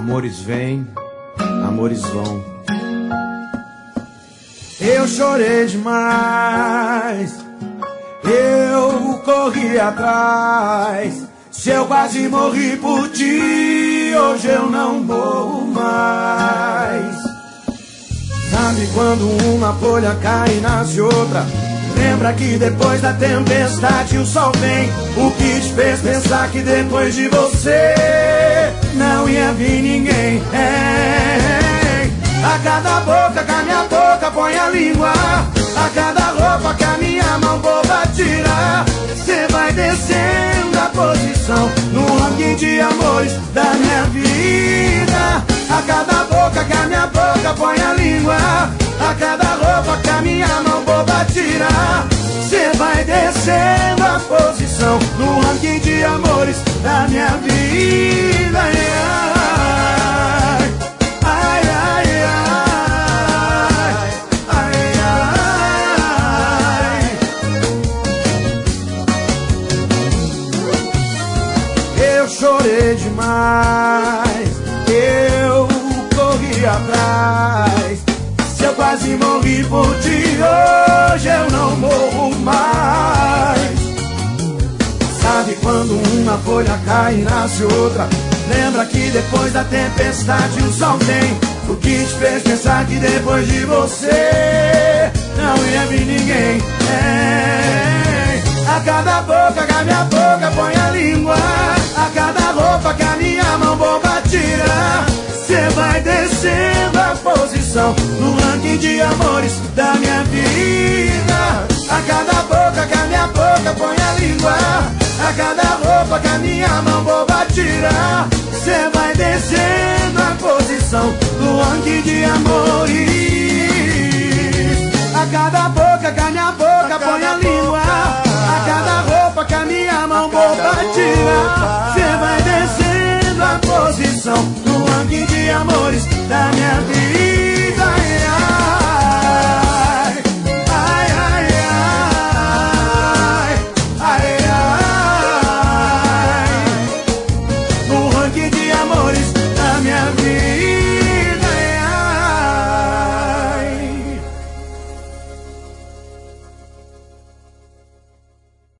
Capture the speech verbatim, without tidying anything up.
Amores vêm, amores vão. Eu chorei demais, eu corri atrás. Se eu quase morri por ti, hoje eu não morro mais. Sabe quando uma folha cai e nasce outra? Lembra que depois da tempestade o sol vem. O que te fez pensar que depois de você não ia vir ninguém? É. A cada boca que a minha boca põe a língua, a cada roupa que a minha mão boba tira, cê vai descendo a posição no ranking de amores da minha vida. A cada boca que a minha boca põe a língua, a cada roupa que a minha mão boba tira, cê vai descendo a posição no ranking de amores da minha vida. Ai, ai, ai, ai, ai, ai. Eu chorei demais, eu corri atrás. Se eu quase morri por ti, hoje eu não morro mais. Sabe quando uma folha cai e nasce outra? Lembra que depois da tempestade o sol vem. O que te fez pensar que depois de você não ia vir ninguém? É. A cada boca que a minha boca põe a língua, a cada roupa que a minha mão boba tira, cê vai descendo a posição no ranking de amores da minha vida. A cada boca que a minha boca põe a língua, a cada roupa que a minha mão boba tira, cê vai descendo a posição no ranking de amores